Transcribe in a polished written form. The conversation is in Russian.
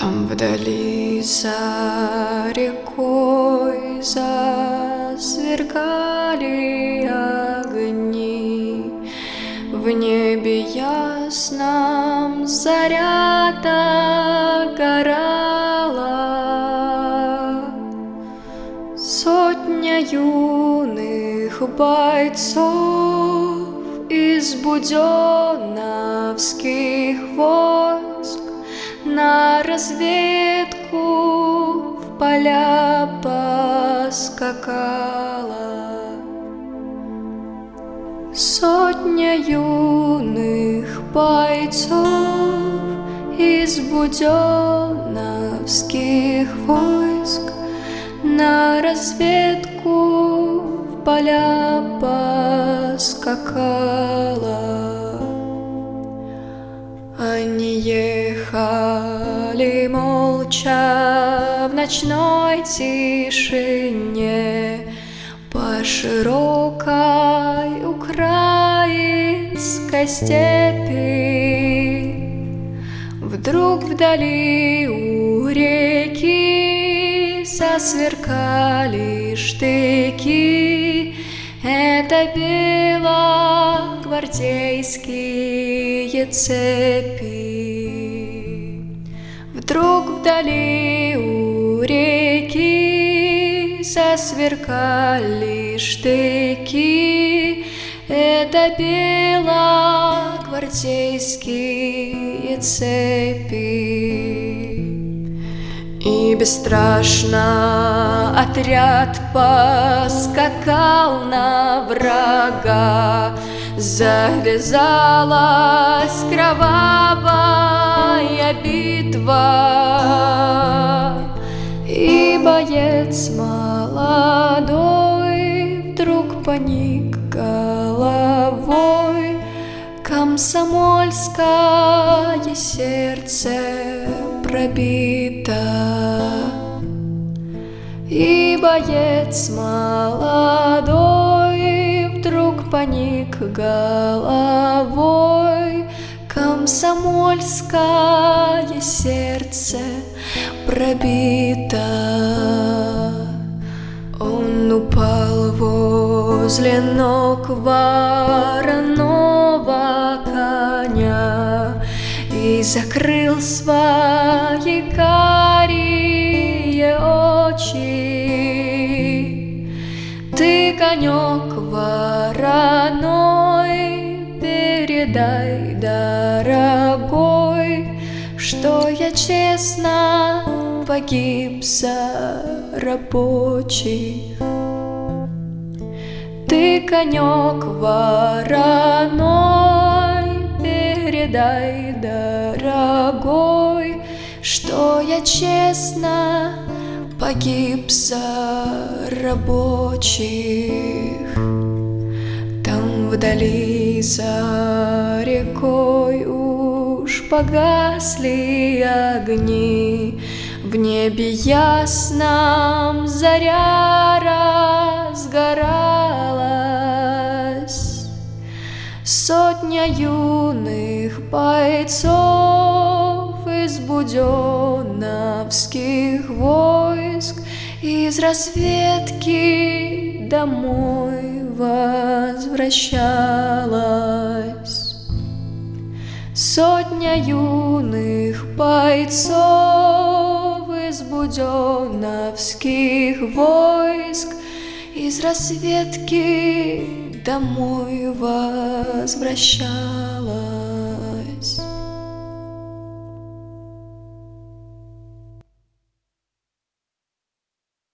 Там вдали за рекой засверкали огни, в небе ясном заря догорала. Сотня юных бойцов из буденовских войск на разведку в поля поскакала. Сотня юных бойцов из буденовских войск на разведку в поля поскакала. Они ехали молча в ночной тишине по широкой украинской степи. Вдруг вдали у реки засверкали штыки. Это белогвардейские цепи. Вдруг вдали у реки засверкали штыки. Это белогвардейские цепи. И бесстрашно отряд поскакал на врага. Завязалась кровавая битва, и боец молодой вдруг поник головой. Комсомольское сердце пробито, и боец молодой вдруг поник головой. Комсомольское сердце пробито. Он упал возле ног вороного коня и закрыл свои карие очи. Ты, конек вороной, передай, дорогой, что я честно погиб за рабочих. Ты, конек вороной, передай, дорогой, что я честно погиб за рабочих. Там вдали за рекой уж погасли огни, в небе ясном заря разгоралась. Сотня юных бойцов из буденовских войск из разведки домой возвращалась. Сотня юных бойцов из буденовских войск из разведки домой возвращалась.